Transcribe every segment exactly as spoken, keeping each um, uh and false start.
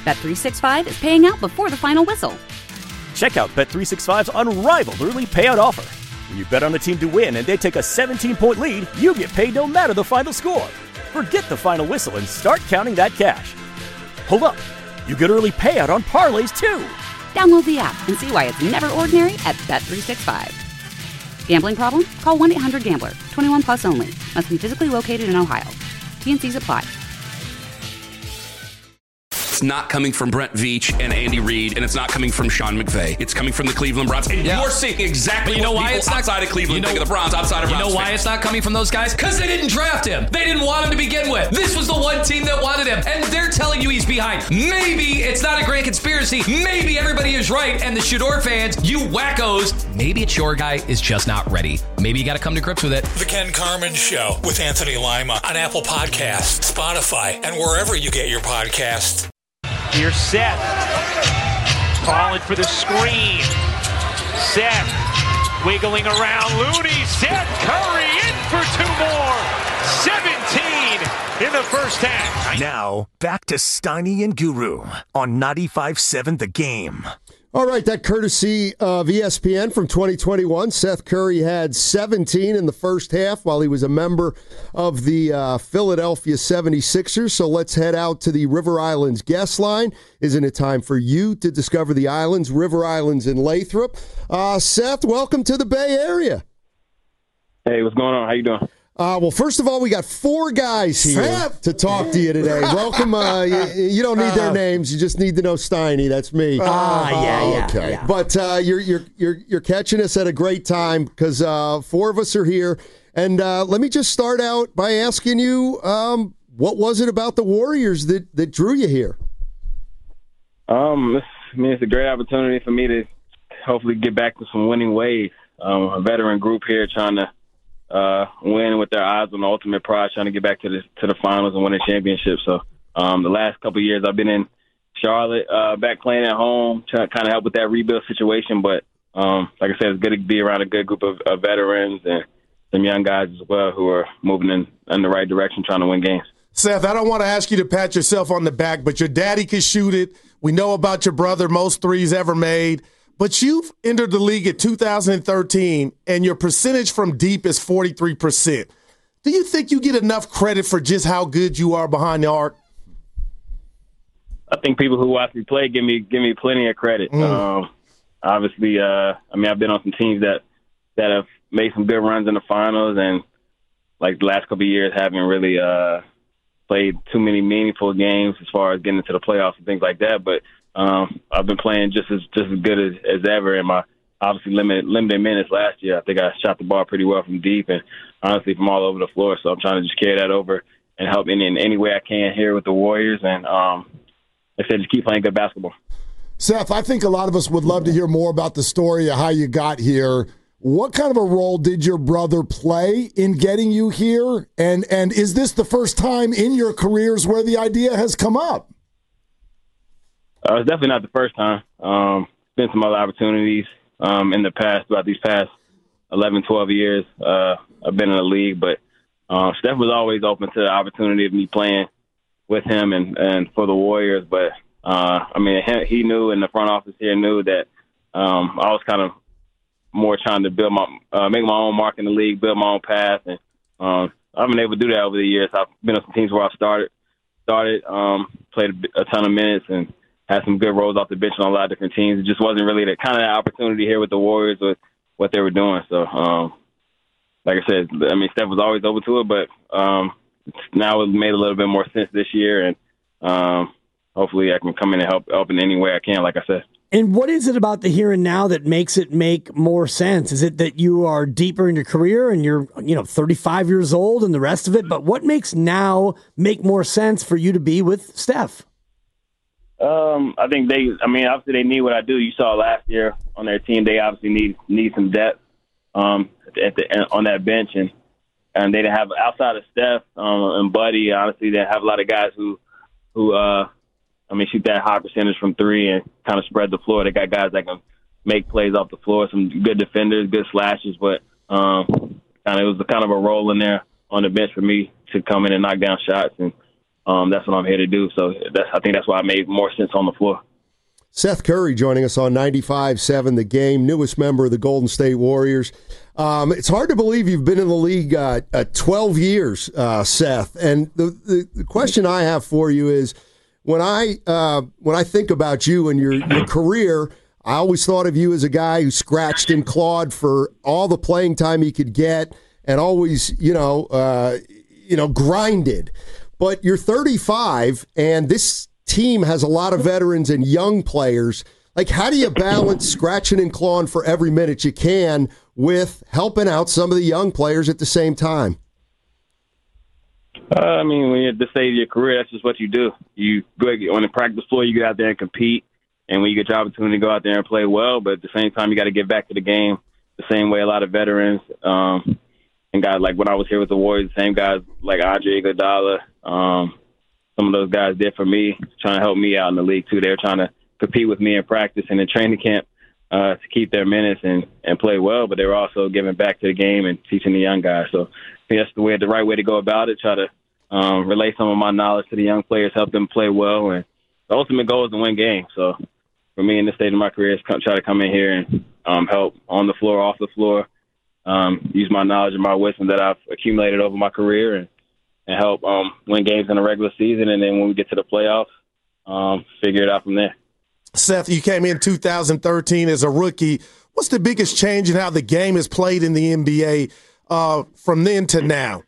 Bet three sixty-five is paying out before the final whistle. Check out Bet three sixty-five's unrivaled early payout offer. When you bet on a team to win and they take a seventeen-point lead, you get paid no matter the final score. Forget the final whistle and start counting that cash. Hold up. You get early payout on parlays, too. Download the app and see why it's never ordinary at Bet three sixty-five. Gambling problem? Call one eight hundred gambler. twenty-one plus only. Must be physically located in Ohio. T and C's apply. It's not coming from Brent Veach and Andy Reid, and it's not coming from Sean McVay. It's coming from the Cleveland Browns. And yeah. you're seeing exactly you know what why it's not, outside of Cleveland you know, think of the Browns, outside of You Browns know why fans. It's not coming from those guys? Because they didn't draft him. They didn't want him to begin with. This was the one team that wanted him, and they're telling you he's behind. Maybe it's not a grand conspiracy. Maybe everybody is right, and the Shador fans, you wackos, maybe it's your guy is just not ready. Maybe you got to come to grips with it. The Ken Carman Show with Anthony Lima on Apple Podcasts, Spotify, and wherever you get your podcasts. Here's Seth, calling for the screen. Seth, wiggling around Looney. Seth Curry in for two more. seventeen in the first half. Now, back to Steiny and Guru on ninety-five seven The Game. All right, that courtesy of E S P N from twenty twenty-one. Seth Curry had seventeen in the first half while he was a member of the uh, Philadelphia seventy-sixers. So let's head out to the River Islands guest line. Isn't it time for you to discover the islands, River Islands in Lathrop? Uh, Seth, welcome to the Bay Area. Hey, what's going on? How you doing? Uh, well, first of all, we got four guys here Seth. to talk to you today. Welcome. Uh, you, you don't need their uh, names. You just need to know Steiny. That's me. Ah, uh, yeah, yeah. Okay. Yeah. But uh, you're you're you're you're catching us at a great time because uh, four of us are here. And uh, let me just start out by asking you, um, what was it about the Warriors that, that drew you here? Um, I mean, it's a great opportunity for me to hopefully get back to some winning ways. Um, a veteran group here trying to Uh, win with their eyes on the ultimate prize, trying to get back to the to the finals and win a championship. So um, the last couple of years I've been in Charlotte, uh, back playing at home, trying to kind of help with that rebuild situation. But um, like I said, it's good to be around a good group of, of veterans and some young guys as well who are moving in, in the right direction, trying to win games. Seth, I don't want to ask you to pat yourself on the back, but your daddy can shoot it. We know about your brother, most threes ever made. But you've entered the league at two thousand thirteen, and your percentage from deep is forty-three percent. Do you think you get enough credit for just how good you are behind the arc? I think people who watch me play give me give me plenty of credit. Mm. Um, obviously, uh, I mean, I've been on some teams that that have made some good runs in the finals, and like the last couple of years, haven't really uh, played too many meaningful games as far as getting into the playoffs and things like that. But Um, I've been playing just as just as good as, as ever in my obviously limited limited minutes last year. I think I shot the ball pretty well from deep and honestly from all over the floor. So I'm trying to just carry that over and help in, in any way I can here with the Warriors. And um, like I said, just keep playing good basketball. Seth, I think a lot of us would love to hear more about the story of how you got here. What kind of a role did your brother play in getting you here? And and is this the first time in your careers where the idea has come up? Uh, it's definitely not the first time. Um, been some other opportunities um, in the past, throughout these past eleven, twelve years. Uh, I've been in the league, but uh, Steph was always open to the opportunity of me playing with him and, and for the Warriors. But, uh, I mean, he knew, and the front office here knew that um, I was kind of more trying to build my, uh, make my own mark in the league, build my own path. And um, I've been able to do that over the years. I've been on some teams where I started, started um, played a, a ton of minutes, and had some good roles off the bench on a lot of different teams. It just wasn't really the kind of opportunity here with the Warriors with what they were doing. So, um, like I said, I mean, Steph was always open to it, but um, now it made a little bit more sense this year, and um, hopefully I can come in and help, help in any way I can, like I said. And what is it about the here and now that makes it make more sense? Is it that you are deeper in your career and you're, you know, thirty-five years old and the rest of it? But what makes now make more sense for you to be with Steph? Um, I think they, I mean, obviously they need what I do. You saw last year on their team, they obviously need need some depth um, at the on that bench, and and they have outside of Steph um, and Buddy. Honestly, they have a lot of guys who who uh, I mean, shoot that high percentage from three and kind of spread the floor. They got guys that can make plays off the floor, some good defenders, good slashes, but um, kind of it was kind of a role in there on the bench for me to come in and knock down shots and um, that's what I'm here to do. So that's, I think that's why I made more sense on the floor. Seth Curry joining us on ninety-five seven The Game, newest member of the Golden State Warriors. Um, it's hard to believe you've been in the league uh, uh, twelve years, uh, Seth. And the, the, the question I have for you is, when I uh, when I think about you and your, your career, I always thought of you as a guy who scratched and clawed for all the playing time he could get and always, you know, uh, you know, grinded. But you're thirty-five, and this team has a lot of veterans and young players. Like, how do you balance scratching and clawing for every minute you can with helping out some of the young players at the same time? Uh, I mean, when you're at the stage of your career, that's just what you do. You go on the practice floor, you go out there and compete, and when you get your opportunity to go out there and play well, but at the same time, you got to get back to the game the same way a lot of veterans um, and guys like when I was here with the Warriors, the same guys like Andre Iguodala, um, some of those guys did for me, trying to help me out in the league, too. They were trying to compete with me in practice and in training camp uh, to keep their minutes and, and play well, but they were also giving back to the game and teaching the young guys. So I think that's the way, the right way to go about it, try to um, relay some of my knowledge to the young players, help them play well, and the ultimate goal is to win games. So for me in this stage of my career is come, try to come in here and um, help on the floor, off the floor, um, use my knowledge and my wisdom that I've accumulated over my career and, and help um, win games in the regular season, and then when we get to the playoffs, um, figure it out from there. Seth, you came in two thousand thirteen as a rookie. What's the biggest change in how the game is played in the N B A uh, from then to now?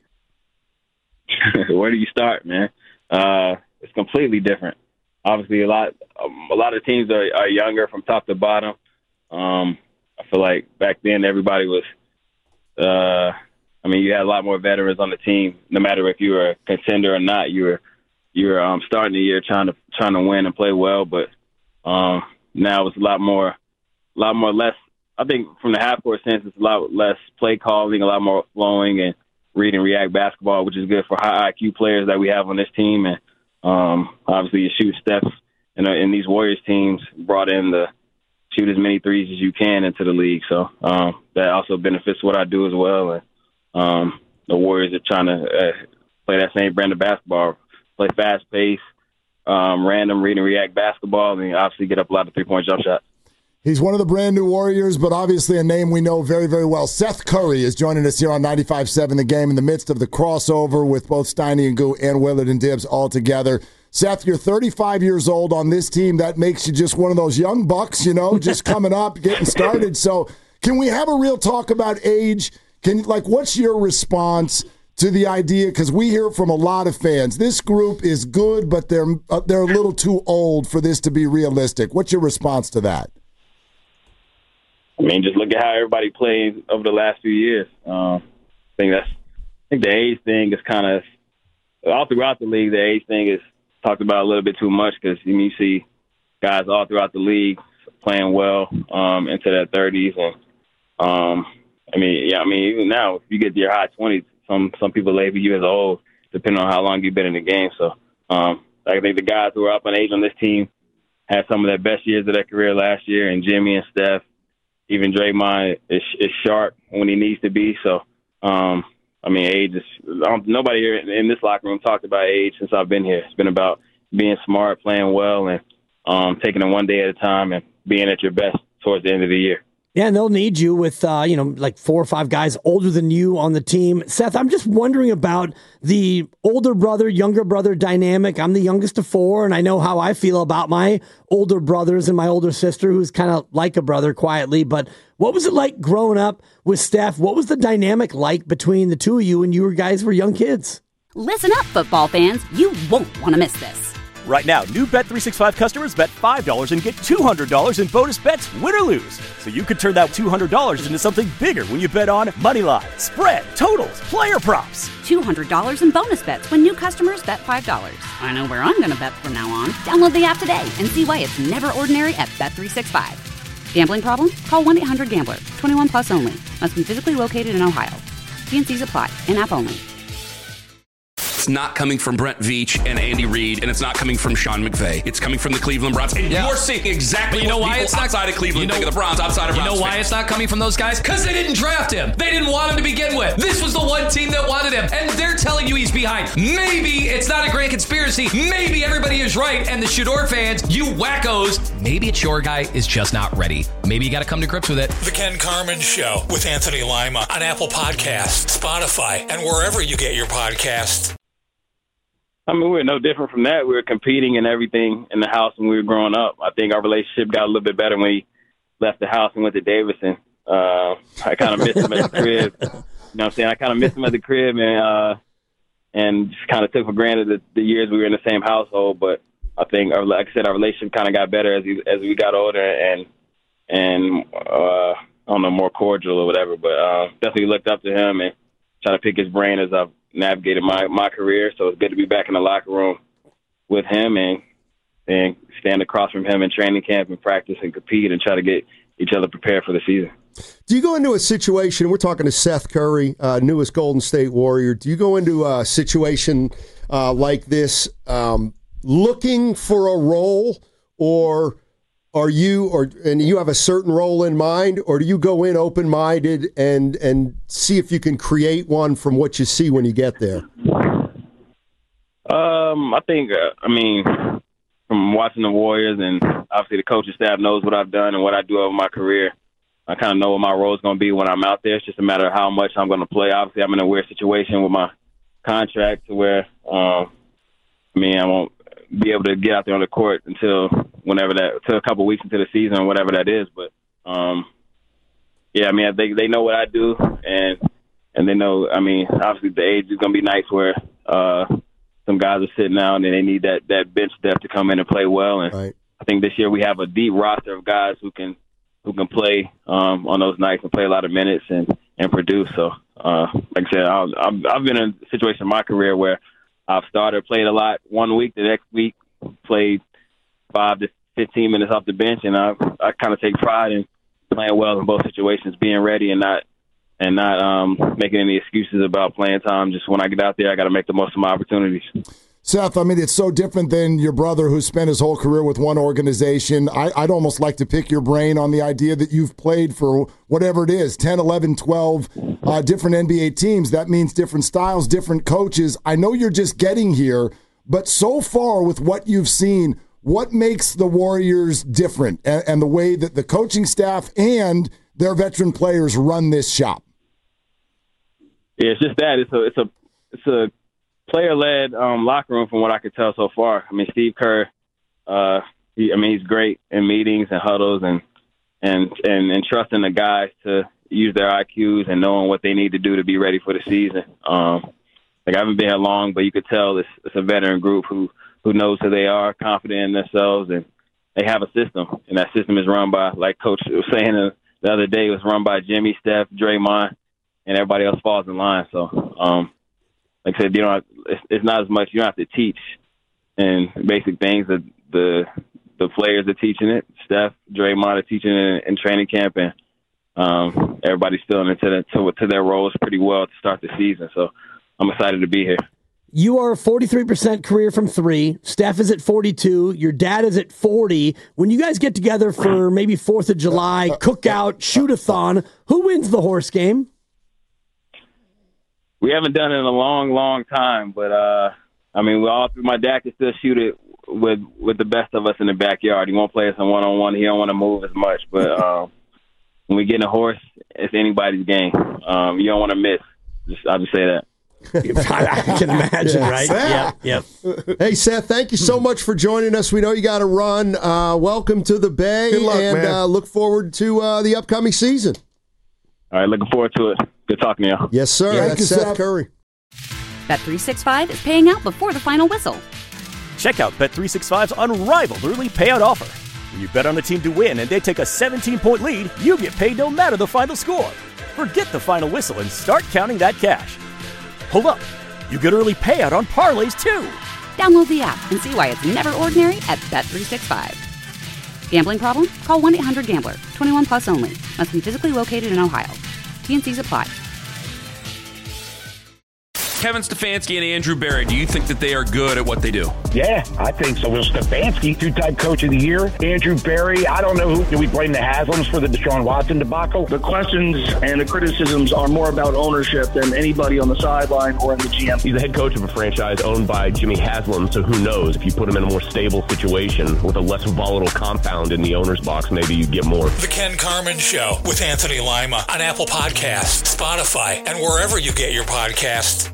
Where do you start, man? Uh, it's completely different. Obviously, a lot um, a lot of teams are, are younger from top to bottom. Um, I feel like back then everybody was uh, – I mean, you had a lot more veterans on the team. No matter if you were a contender or not, you were you were um, starting the year trying to trying to win and play well. But um, now it's a lot more, a lot more less. I think from the half court sense, it's a lot less play calling, a lot more flowing and read and react basketball, which is good for high I Q players that we have on this team. And um, obviously, you shoot Steph and in these Warriors teams brought in the shoot as many threes as you can into the league. So um, that also benefits what I do as well. And Um, the Warriors are trying to uh, play that same brand of basketball, play fast-paced, um, random read and react basketball, and obviously get up a lot of three-point jump shots. He's one of the brand new Warriors, but obviously a name we know very, very well. Seth Curry is joining us here on ninety-five seven The Game in the midst of the crossover with both Steiny and Goo and Willard and Dibbs all together. Seth, you're thirty-five years old on this team. That makes you just one of those young bucks, you know, just coming up, getting started. So can we have a real talk about age? Can like, what's your response to the idea? Because we hear from a lot of fans. This group is good, but they're uh, they're a little too old for this to be realistic. What's your response to that? I mean, just look at how everybody played over the last few years. Um, I think that's. I think the age thing is kind of all throughout the league. The age thing is talked about a little bit too much because you, you see guys all throughout the league playing well um, into their thirties and. Um, I mean, yeah, I mean, even now, if you get to your high twenties, some some people label you as old, depending on how long you've been in the game. So um, I think the guys who are up in age on this team had some of their best years of their career last year, and Jimmy and Steph, even Draymond is, is sharp when he needs to be. So, um, I mean, age is – nobody here in this locker room talked about age since I've been here. It's been about being smart, playing well, and um, taking it one day at a time and being at your best towards the end of the year. Yeah, and they'll need you with, uh, you know, like four or five guys older than you on the team. Seth, I'm just wondering about the older brother, younger brother dynamic. I'm the youngest of four, and I know how I feel about my older brothers and my older sister, who's kind of like a brother quietly. But what was it like growing up with Steph? What was the dynamic like between the two of you when you guys were young kids? Listen up, football fans. You won't want to miss this. Right now, new Bet three sixty-five customers bet five dollars and get two hundred dollars in bonus bets, win or lose. So you could turn that two hundred dollars into something bigger when you bet on money line, spread, totals, player props. two hundred dollars in bonus bets when new customers bet five dollars. I know where I'm going to bet from now on. Download the app today and see why it's never ordinary at Bet three sixty-five. Gambling problem? Call one eight hundred gambler. twenty-one plus only. Must be physically located in Ohio. T and C's apply. In-app only. it's not coming from Brent Veach and Andy Reid, and it's not coming from Sean McVay. It's coming from the Cleveland Browns. And yeah. you're seeing exactly you know what why people it's not, outside of Cleveland you know, think of the Browns, outside of You Browns know why fans. it's not coming from those guys? Because they didn't draft him. They didn't want him to begin with. This was the one team that wanted him, and they're telling you he's behind. Maybe it's not a grand conspiracy. Maybe everybody is right, and the Shador fans, you wackos, maybe it's your guy is just not ready. Maybe you got to come to grips with it. The Ken Carman Show with Anthony Lima on Apple Podcasts, Spotify, and wherever you get your podcasts. I mean, we're no different from that. We were competing and everything in the house when we were growing up. I think our relationship got a little bit better when we left the house and went to Davidson. Uh, I kind of missed him at the crib. You know what I'm saying? I kind of missed him at the crib and uh, and just kind of took for granted the, the years we were in the same household. But I think, our, like I said, our relationship kind of got better as we, as we got older and, and uh, I don't know, more cordial or whatever. But uh, definitely looked up to him and tried to pick his brain as I've navigated my, my career. So it's good to be back in the locker room with him and and stand across from him in training camp and practice and compete and try to get each other prepared for the season. Do you go into a situation, we're talking to Seth Curry, uh, newest Golden State Warrior, do you go into a situation uh, like this um, looking for a role, or are you, or and you have a certain role in mind, or do you go in open-minded and and see if you can create one from what you see when you get there? Um, I think, uh, I mean, from watching the Warriors, and obviously the coaching staff knows what I've done and what I do over my career. I kind of know what my role is going to be when I'm out there. It's just a matter of how much I'm going to play. Obviously, I'm in a weird situation with my contract to where, um, I mean, I won't be able to get out there on the court until whenever that, until a couple weeks into the season or whatever that is. But, um, yeah, I mean, they they know what I do, and and they know, I mean, obviously the age is going to be nice where uh, some guys are sitting down and they need that, that bench depth to come in and play well. And right. I think this year we have a deep roster of guys who can who can play um, on those nights and play a lot of minutes and, and produce. So, uh, like I said, I've, I've been in a situation in my career where I've started, played a lot one week, the next week played five to fifteen minutes off the bench, and I I kind of take pride in playing well in both situations, being ready and not and not um, making any excuses about playing time. Just when I get out there, I got to make the most of my opportunities. Seth, I mean, it's so different than your brother who spent his whole career with one organization. I, I'd almost like to pick your brain on the idea that you've played for whatever it is, ten, eleven, twelve uh, different N B A teams. That means different styles, different coaches. I know you're just getting here, but so far with what you've seen, what makes the Warriors different and, and the way that the coaching staff and their veteran players run this shop? Yeah, it's just that. It's a, it's a, it's a, player-led um, locker room from what I could tell so far. I mean, Steve Kerr, uh, he, I mean, he's great in meetings and huddles and, and and and trusting the guys to use their I Qs and knowing what they need to do to be ready for the season. Um, like I haven't been here long, but you could tell it's, it's a veteran group who, who knows who they are, confident in themselves, and they have a system. And that system is run by, like Coach was saying the other day, it was run by Jimmy, Steph, Draymond, and everybody else falls in line. So, um, like I said, you don't have, it's, it's not as much. You don't have to teach and basic things. The, the the players are teaching it. Steph, Draymond are teaching it in, in training camp, and um, everybody's filling into the, to, to their roles pretty well to start the season. So I'm excited to be here. You are forty-three percent career from three. Steph is at forty-two. Your dad is at forty. When you guys get together for maybe fourth of July, cookout, shoot-a-thon, who wins the horse game? We haven't done it in a long, long time, but uh, I mean, we all my dad can still shoot it with with the best of us in the backyard. He won't play us in one on one. He don't want to move as much, but um, when we get in a horse, it's anybody's game. Um, you don't want to miss. Just, I'll just say that. I can imagine, yeah. Right? Seth. Yep. Yep. Hey, Seth, thank you so much for joining us. We know you got to run. Uh, welcome to the Bay, Good luck, and man. Uh, look forward to uh, the upcoming season. All right, looking forward to it. Good talking to y'all. Yes, sir. Thank That's you, Seth, Seth. Curry. Bet three sixty-five is paying out before the final whistle. Check out Bet three sixty-five's unrivaled early payout offer. When you bet on a team to win and they take a seventeen-point lead, you get paid no matter the final score. Forget the final whistle and start counting that cash. Hold up. You get early payout on parlays, too. Download the app and see why it's never ordinary at Bet three sixty-five. Gambling problem? Call one eight hundred gambler. twenty-one plus only. Must be physically located in Ohio. T and C's apply. Kevin Stefanski and Andrew Berry, do you think that they are good at what they do? Yeah, I think so. Well, Stefanski, two-time coach of the year. Andrew Berry, I don't know who. Do we blame the Haslams for the Deshaun Watson debacle? The questions and the criticisms are more about ownership than anybody on the sideline or in the G M. He's the head coach of a franchise owned by Jimmy Haslam, so who knows? If you put him in a more stable situation with a less volatile compound in the owner's box, maybe you get more. The Ken Carman Show with Anthony Lima on Apple Podcasts, Spotify, and wherever you get your podcasts.